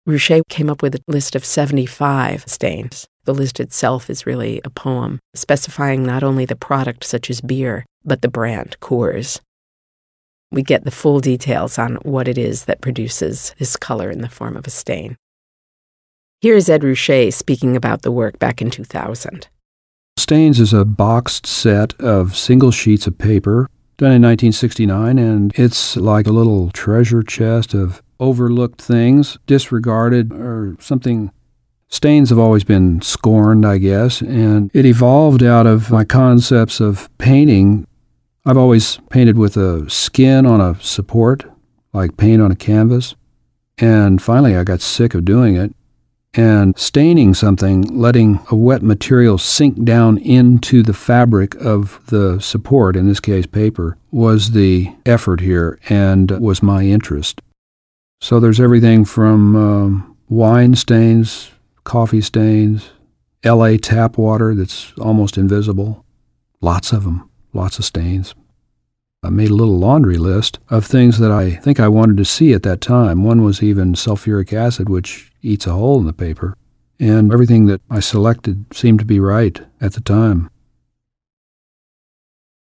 Ruchet came up with a list of 75 stains. The list itself is really a poem, specifying not only the product, such as beer, but the brand, Coors. We get the full details on what it is that produces this color in the form of a stain. Here is Ed Ruscha speaking about the work back in 2000. Stains is a boxed set of single sheets of paper done in 1969, and it's like a little treasure chest of overlooked things, disregarded, or something. Stains have always been scorned, I guess, and it evolved out of my concepts of painting. I've always painted with a skin on a support, like paint on a canvas, and finally I got sick of doing it. And staining something, letting a wet material sink down into the fabric of the support, in this case paper, was the effort here and was my interest. So there's everything from wine stains, coffee stains, LA tap water that's almost invisible. Lots of them, lots of stains. I made a little laundry list of things that I think I wanted to see at that time. One was even sulfuric acid, which eats a hole in the paper. And everything that I selected seemed to be right at the time.